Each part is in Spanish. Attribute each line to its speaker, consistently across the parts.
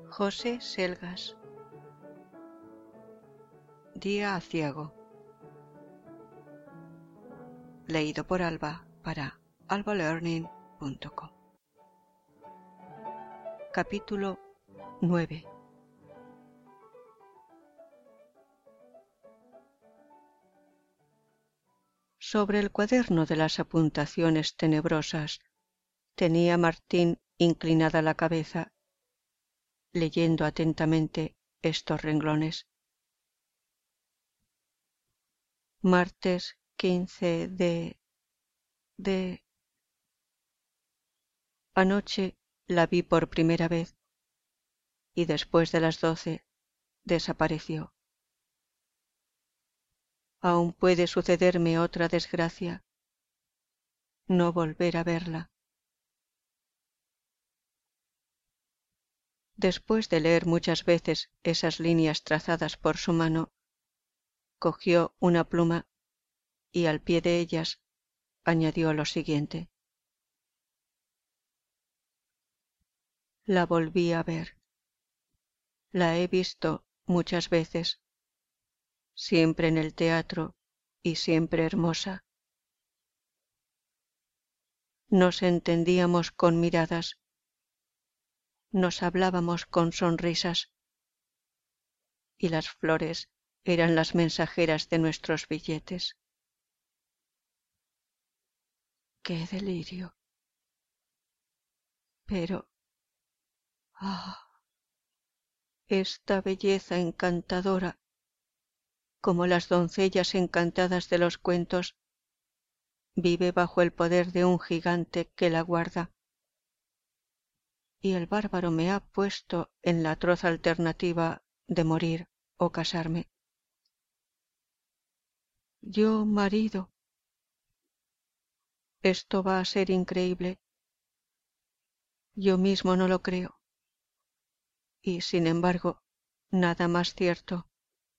Speaker 1: José Selgas. Día aciago. Leído por Alba para albalearning.com. Capítulo 9. Sobre el cuaderno de las apuntaciones tenebrosas tenía Martín inclinada la cabeza, leyendo atentamente estos renglones. Martes 15 de... Anoche la vi por primera vez y después de las 12 desapareció. Aún puede sucederme otra desgracia, no volver a verla. Después de leer muchas veces esas líneas trazadas por su mano, cogió una pluma y al pie de ellas añadió lo siguiente: la volví a ver. La he visto muchas veces, siempre en el teatro y siempre hermosa. Nos entendíamos con miradas, nos hablábamos con sonrisas, y las flores eran las mensajeras de nuestros billetes. ¡Qué delirio! Pero, esta belleza encantadora, como las doncellas encantadas de los cuentos, vive bajo el poder de un gigante que la guarda. Y el bárbaro me ha puesto en la atroz alternativa de morir o casarme. Yo, marido. Esto va a ser increíble. Yo mismo no lo creo. Y sin embargo, nada más cierto.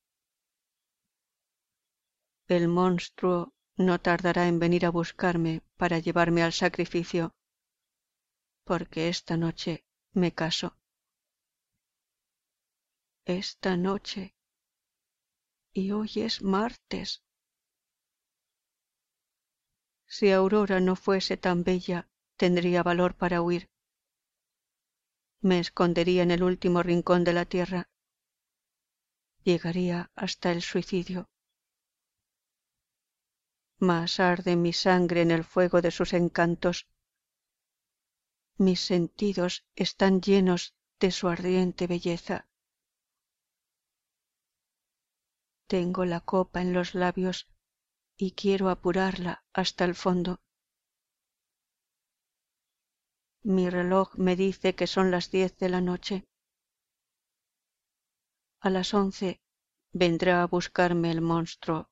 Speaker 1: El monstruo no tardará en venir a buscarme para llevarme al sacrificio, porque esta noche me caso. Esta noche. Y hoy es martes. Si Aurora no fuese tan bella, tendría valor para huir. Me escondería en el último rincón de la tierra. Llegaría hasta el suicidio. Mas arde mi sangre en el fuego de sus encantos. Mis sentidos están llenos de su ardiente belleza. Tengo la copa en los labios y quiero apurarla hasta el fondo. Mi reloj me dice que son las 10 de la noche. A las 11 vendrá a buscarme el monstruo.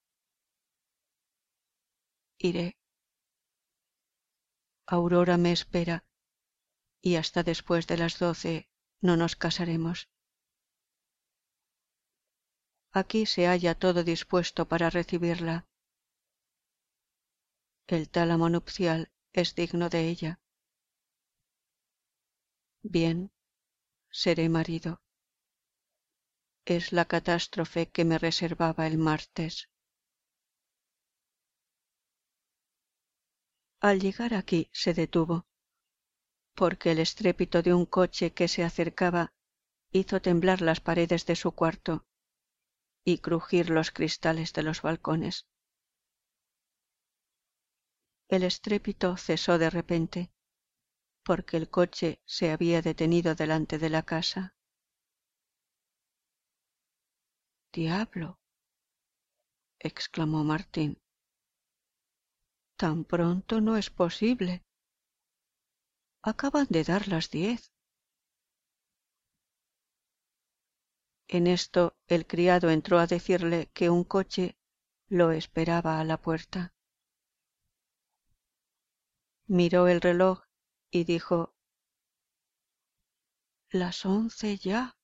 Speaker 1: Iré. Aurora me espera y hasta después de las 12 no nos casaremos. Aquí se halla todo dispuesto para recibirla. El tálamo nupcial es digno de ella. Bien, seré marido. Es la catástrofe que me reservaba el martes. Al llegar aquí se detuvo, porque el estrépito de un coche que se acercaba hizo temblar las paredes de su cuarto y crujir los cristales de los balcones. El estrépito cesó de repente, porque el coche se había detenido delante de la casa. ¡Diablo!, exclamó Martín. Tan pronto no es posible. Acaban de dar las 10. En esto el criado entró a decirle que un coche lo esperaba a la puerta. Miró el reloj y dijo: las 11 ya.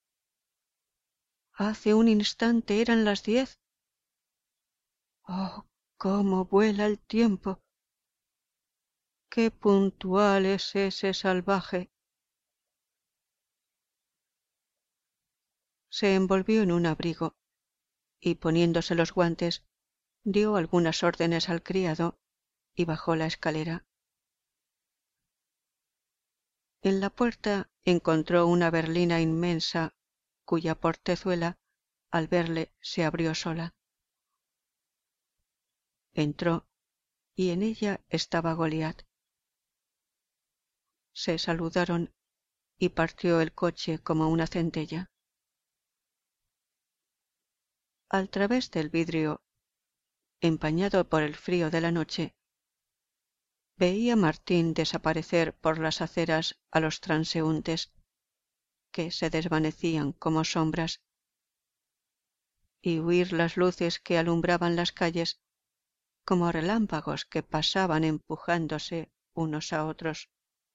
Speaker 1: Hace un instante eran las 10. Oh, cómo vuela el tiempo. Qué puntual es ese salvaje. se envolvió en un abrigo y, poniéndose los guantes, dio algunas órdenes al criado y bajó la escalera. En la puerta encontró una berlina inmensa cuya portezuela, al verle, se abrió sola. Entró y en ella estaba Goliat. Se saludaron y partió el coche como una centella. Al través del vidrio, empañado por el frío de la noche, veía Martín desaparecer por las aceras a los transeúntes, que se desvanecían como sombras, y huir las luces que alumbraban las calles como relámpagos que pasaban empujándose unos a otros.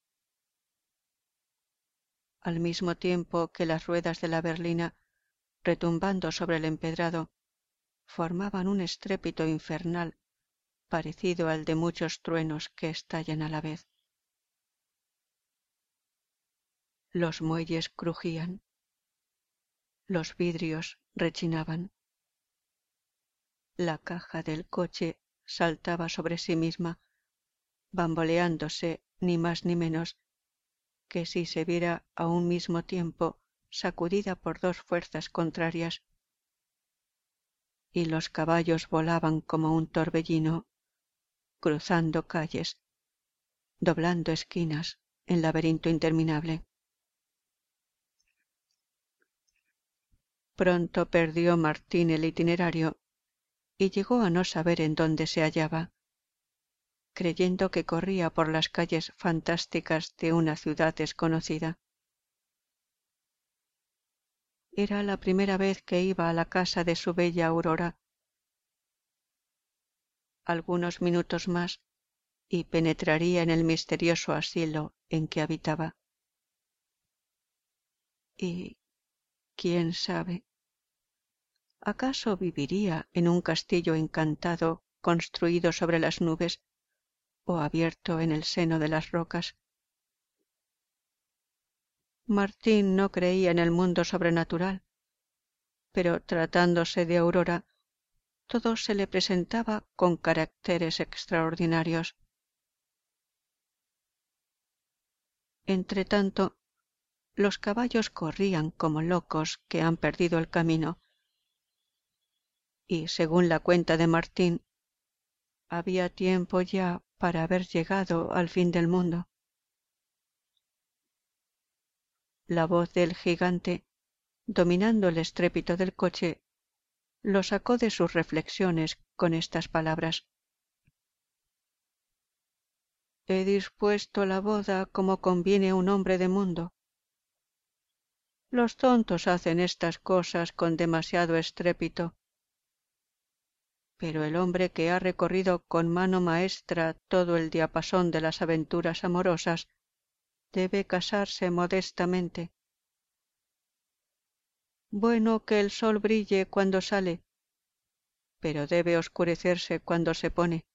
Speaker 1: Al mismo tiempo que las ruedas de la berlina, retumbando sobre el empedrado, formaban un estrépito infernal parecido al de muchos truenos que estallan a la vez. Los muelles crujían, los vidrios rechinaban, la caja del coche saltaba sobre sí misma, bamboleándose ni más ni menos que si se viera a un mismo tiempo sacudida por dos fuerzas contrarias, y los caballos volaban como un torbellino, cruzando calles, doblando esquinas en laberinto interminable. Pronto perdió Martín el itinerario y llegó a no saber en dónde se hallaba, creyendo que corría por las calles fantásticas de una ciudad desconocida. Era la primera vez que iba a la casa de su bella Aurora. Algunos minutos más y penetraría en el misterioso asilo en que habitaba. Y, quién sabe, ¿acaso viviría en un castillo encantado construido sobre las nubes o abierto en el seno de las rocas? Martín no creía en el mundo sobrenatural, pero tratándose de Aurora, todo se le presentaba con caracteres extraordinarios. Entretanto, los caballos corrían como locos que han perdido el camino, y, según la cuenta de Martín, había tiempo ya para haber llegado al fin del mundo. La voz del gigante, dominando el estrépito del coche, lo sacó de sus reflexiones con estas palabras: «He dispuesto la boda como conviene a un hombre de mundo. Los tontos hacen estas cosas con demasiado estrépito, pero el hombre que ha recorrido con mano maestra todo el diapasón de las aventuras amorosas debe casarse modestamente. Bueno que el sol brille cuando sale, pero debe oscurecerse cuando se pone.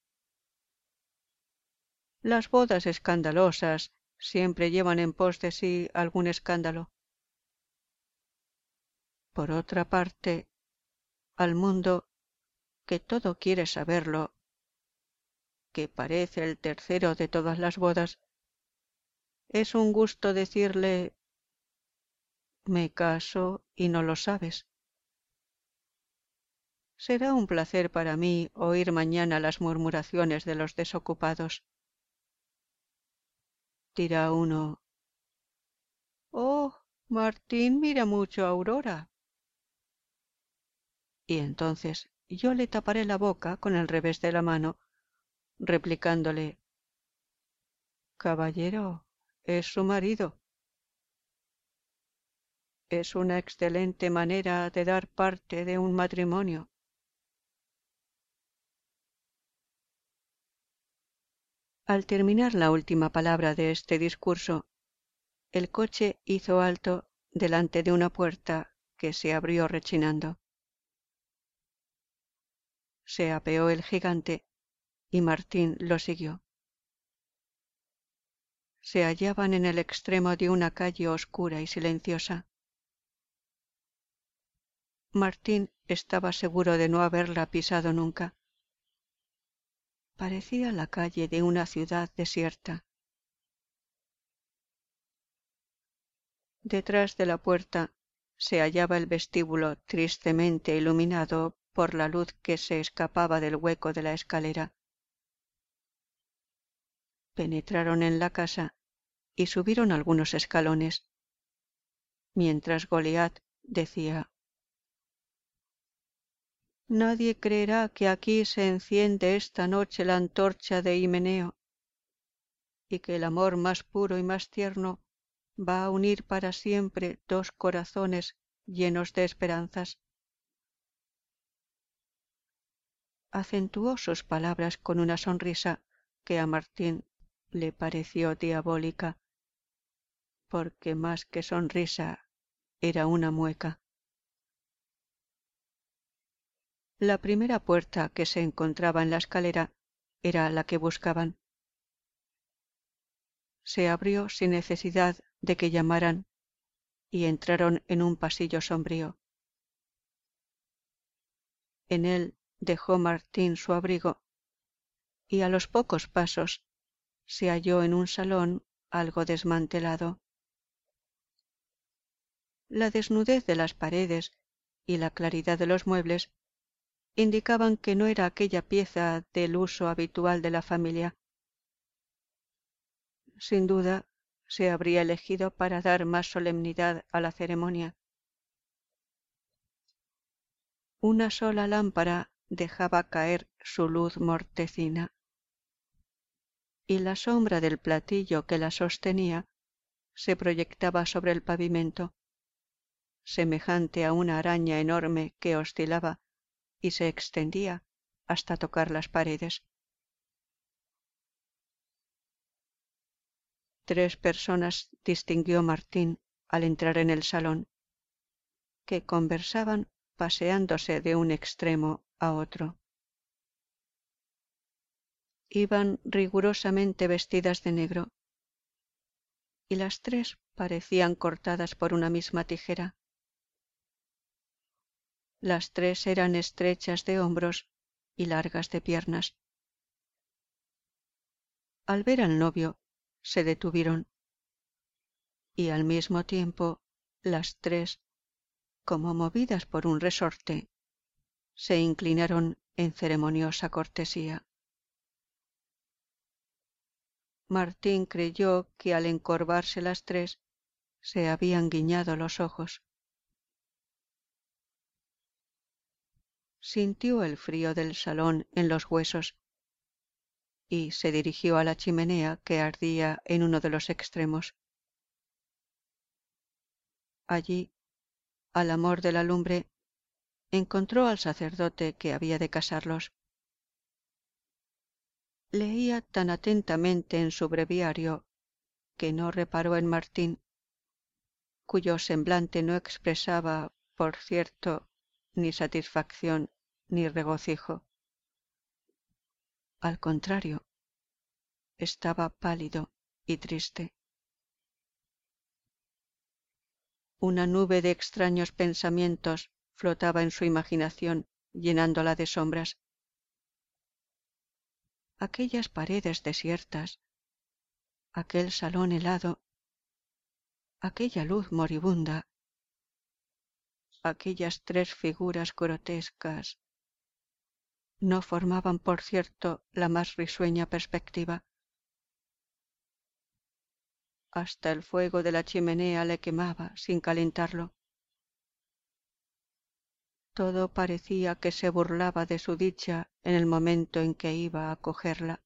Speaker 1: Las bodas escandalosas siempre llevan en pos de sí algún escándalo. Por otra parte, al mundo, que todo quiere saberlo, que parece el tercero de todas las bodas, es un gusto decirle: me caso y no lo sabes. Será un placer para mí oír mañana las murmuraciones de los desocupados. Dirá uno: oh, Martín mira mucho a Aurora. Y entonces yo le taparé la boca con el revés de la mano, replicándole: caballero, es su marido. Es una excelente manera de dar parte de un matrimonio. Al terminar la última palabra de este discurso, el coche hizo alto delante de una puerta que se abrió rechinando. Se apeó el gigante y Martín lo siguió. Se hallaban en el extremo de una calle oscura y silenciosa. Martín estaba seguro de no haberla pisado nunca. Parecía la calle de una ciudad desierta. Detrás de la puerta se hallaba el vestíbulo tristemente iluminado por la luz que se escapaba del hueco de la escalera. Penetraron en la casa y subieron algunos escalones, mientras Goliat decía: «Nadie creerá que aquí se enciende esta noche la antorcha de Himeneo, y que el amor más puro y más tierno va a unir para siempre dos corazones llenos de esperanzas». Acentuó sus palabras con una sonrisa que a Martín le pareció diabólica, porque más que sonrisa era una mueca. La primera puerta que se encontraba en la escalera era la que buscaban. Se abrió sin necesidad de que llamaran y entraron en un pasillo sombrío. En él dejó Martín su abrigo y a los pocos pasos se halló en un salón algo desmantelado. La desnudez de las paredes y la claridad de los muebles indicaban que no era aquella pieza del uso habitual de la familia. Sin duda, se habría elegido para dar más solemnidad a la ceremonia. Una sola lámpara dejaba caer su luz mortecina, y la sombra del platillo que la sostenía se proyectaba sobre el pavimento, semejante a una araña enorme que oscilaba y se extendía hasta tocar las paredes. 3 personas distinguió Martín al entrar en el salón, que conversaban paseándose de un extremo a otro. Iban rigurosamente vestidas de negro, y las 3 parecían cortadas por una misma tijera. Las 3 eran estrechas de hombros y largas de piernas. Al ver al novio, se detuvieron, y al mismo tiempo las 3, como movidas por un resorte, se inclinaron en ceremoniosa cortesía. Martín creyó que al encorvarse las 3 se habían guiñado los ojos. Sintió el frío del salón en los huesos y se dirigió a la chimenea que ardía en uno de los extremos. Allí, al amor de la lumbre, encontró al sacerdote que había de casarlos. Leía tan atentamente en su breviario que no reparó en Martín, cuyo semblante no expresaba, por cierto, ni satisfacción ni regocijo. Al contrario, estaba pálido y triste. Una nube de extraños pensamientos flotaba en su imaginación, llenándola de sombras. Aquellas paredes desiertas, aquel salón helado, aquella luz moribunda, aquellas 3 figuras grotescas, no formaban, por cierto, la más risueña perspectiva. Hasta el fuego de la chimenea le quemaba sin calentarlo. Todo parecía que se burlaba de su dicha en el momento en que iba a cogerla.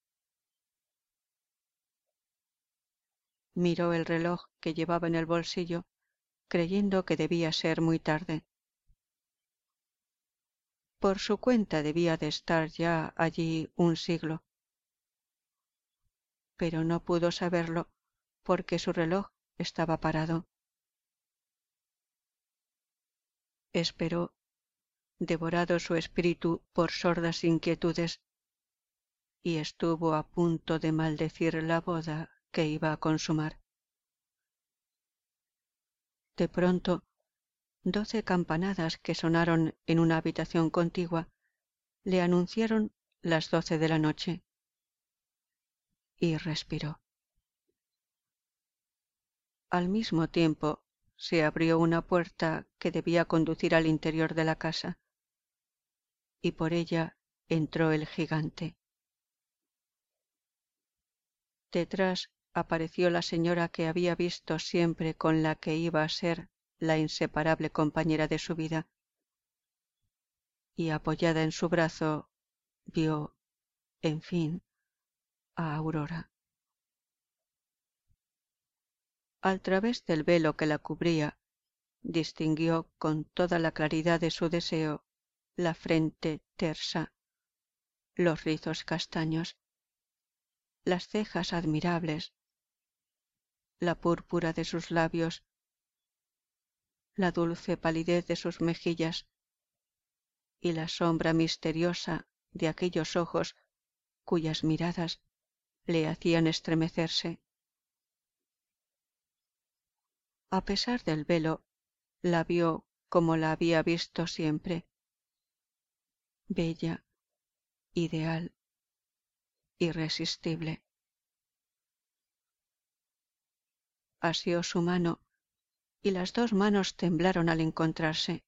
Speaker 1: Miró el reloj que llevaba en el bolsillo, creyendo que debía ser muy tarde. Por su cuenta debía de estar ya allí un siglo, pero no pudo saberlo porque su reloj estaba parado. Esperó, devorado su espíritu por sordas inquietudes, y estuvo a punto de maldecir la boda que iba a consumar. De pronto 12 campanadas que sonaron en una habitación contigua le anunciaron las 12 de la noche. Y respiró. Al mismo tiempo se abrió una puerta que debía conducir al interior de la casa, y por ella entró el gigante. Detrás apareció la señora que había visto siempre, con la que iba a ser la inseparable compañera de su vida, y apoyada en su brazo vio, en fin, a Aurora. Al través del velo que la cubría, distinguió con toda la claridad de su deseo la frente tersa, los rizos castaños, las cejas admirables, la púrpura de sus labios, la dulce palidez de sus mejillas y la sombra misteriosa de aquellos ojos cuyas miradas le hacían estremecerse. A pesar del velo, la vio como la había visto siempre, bella, ideal, irresistible. Asió su mano y las dos manos temblaron al encontrarse.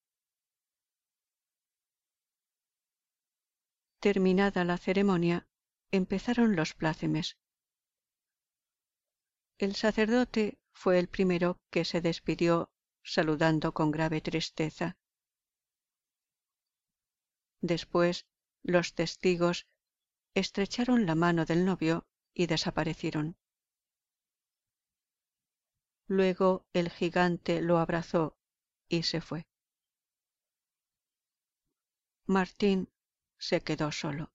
Speaker 1: Terminada la ceremonia, empezaron los plácemes. El sacerdote fue el primero que se despidió saludando con grave tristeza. Después los testigos estrecharon la mano del novio y desaparecieron. Luego el gigante lo abrazó y se fue. Martín se quedó solo.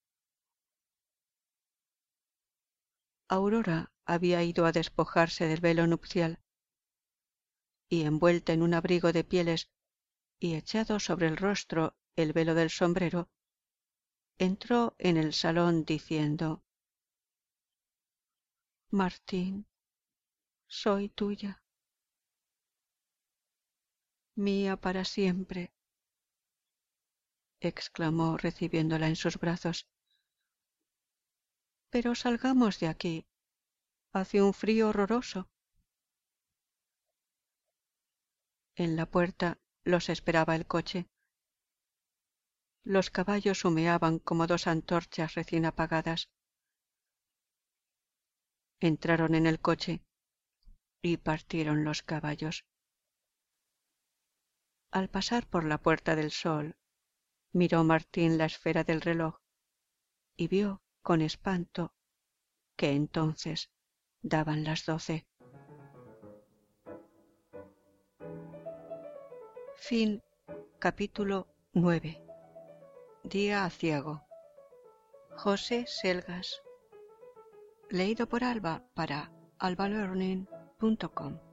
Speaker 1: Aurora había ido a despojarse del velo nupcial, y envuelta en un abrigo de pieles y echado sobre el rostro el velo del sombrero, entró en el salón diciendo: Martín, soy tuya, mía para siempre, exclamó recibiéndola en sus brazos. Pero salgamos de aquí. Hace un frío horroroso. En la puerta los esperaba el coche. Los caballos humeaban como dos antorchas recién apagadas. Entraron en el coche y partieron los caballos. Al pasar por la Puerta del Sol, miró Martín la esfera del reloj y vio con espanto que entonces daban las 12. Fin. Capítulo 9. Día aciago. José Selgas. Leído por Alba para albalearning.com.